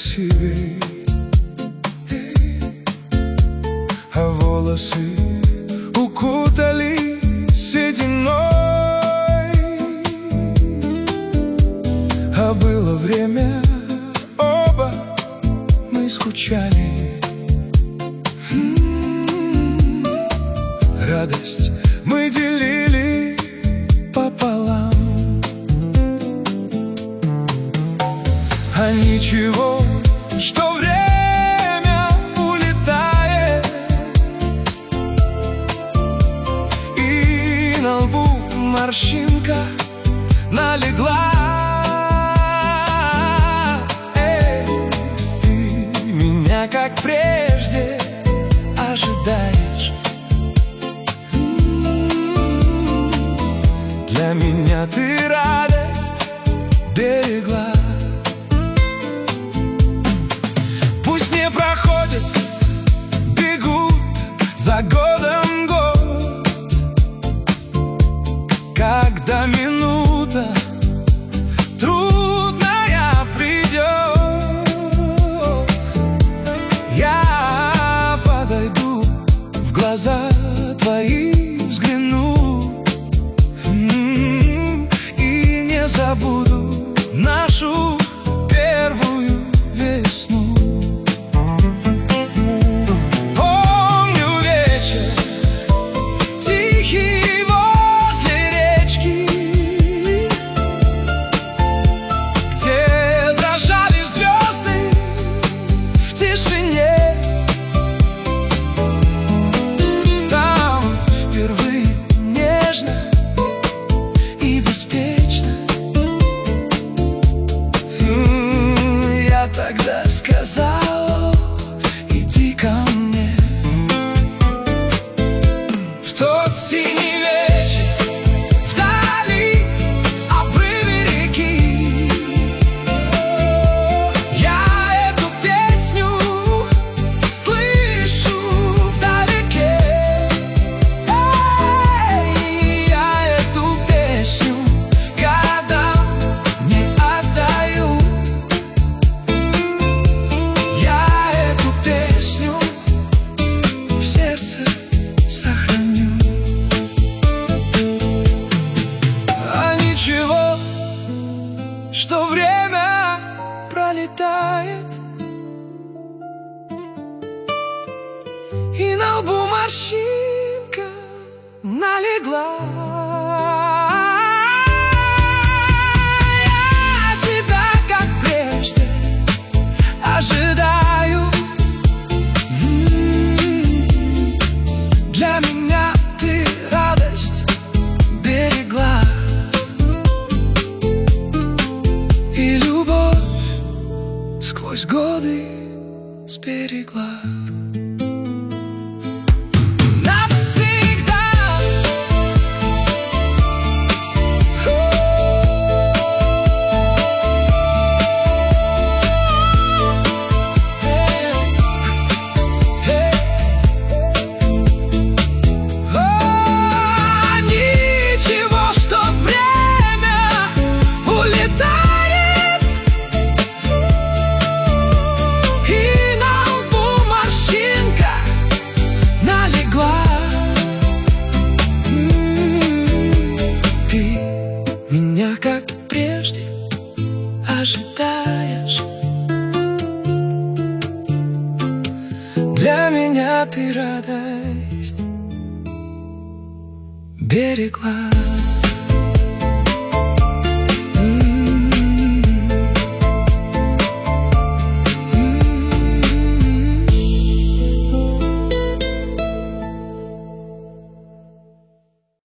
красивей, а волосы укутали сединой. А было время, оба мы скучали. Радость мы делили пополам. А ничего, что время улетает, и на лбу морщинка налегла. Ты меня, как прежде, ожидаешь. Для меня ты радость берегла. Пусть не проходит, бегут за годом год, когда минута трудная придет, я подойду, в глаза твои взгляну, и не забуду нашу первую весну. Тогда сказал: иди ко мне. В тот синий вечер, вдали обрывы реки, я эту песню слышу вдалеке. Я эту песню годам не отдаю. Что время пролетает, и на лбу морщинка налегла. Я тебя, как прежде, ожидаю. Для меня ты радость берегла. Сквозь годы сберегла. Навсегда. Ничего, что время улетает, как прежде ожидаешь. Для меня ты радость берегла.